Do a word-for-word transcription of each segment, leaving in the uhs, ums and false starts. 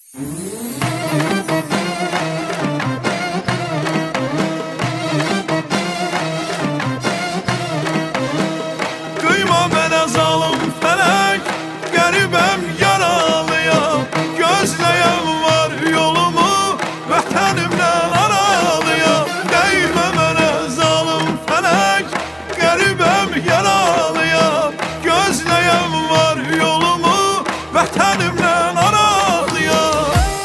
Kıyma mənə zalım fələk, qəribəm yaralıyam. Gözləyəm var yolumu, vətənimdən aralıyam. Dəymə mənə zalım fələk, qəribəm yaralıyam. Gözləyəm var yolumu, vətənimdən aralıyam.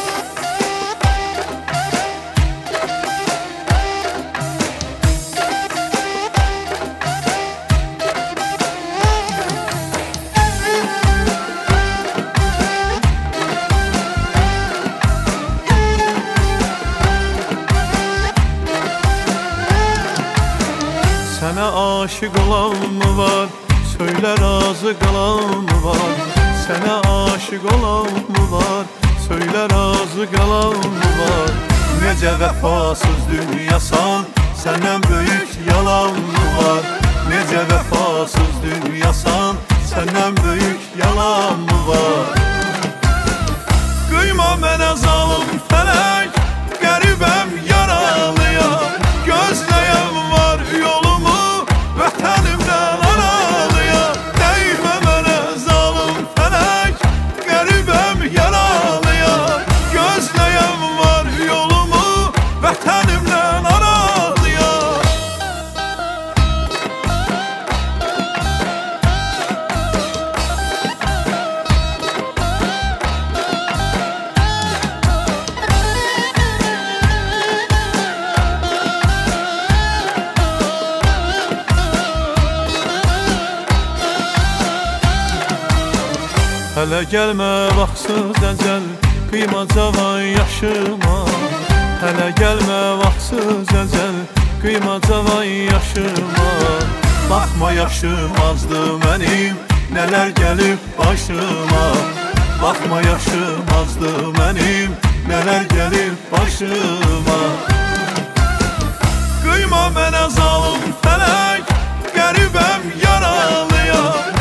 Sənə aşık olan mı var? Söylə razı qalan mı var? Sənə aşık olan mı var? Söylə razı qalan mı var? Necə vəfasız dünyasan, səndən böyük yalan mı var? Necə vəfasız dünyasan, səndən böyük yalan mı var? Qıyma mənə zalım fələk, qəribəm yaralıyam. Gözləyəm var yolumu, vətənimdən aralıyam. Dəymə mənə zalım fələk, qəribəm yaralıyam. Gözləyəm var yolumu, vətənimdən aralıyam. Hələ gəlmə vaxtsız əcəl, qıyma cavan yaşıma. Hələ gəlmə vaxtsız əcəl, qıyma cavan yaşıma. Baxma yaşım azdı mənim, nələr gəlib başıma. Baxma yaşım azdı mənim, nələr gəlib başıma. Qıyma mənə zalım fələk, qəribəm yaralıyam.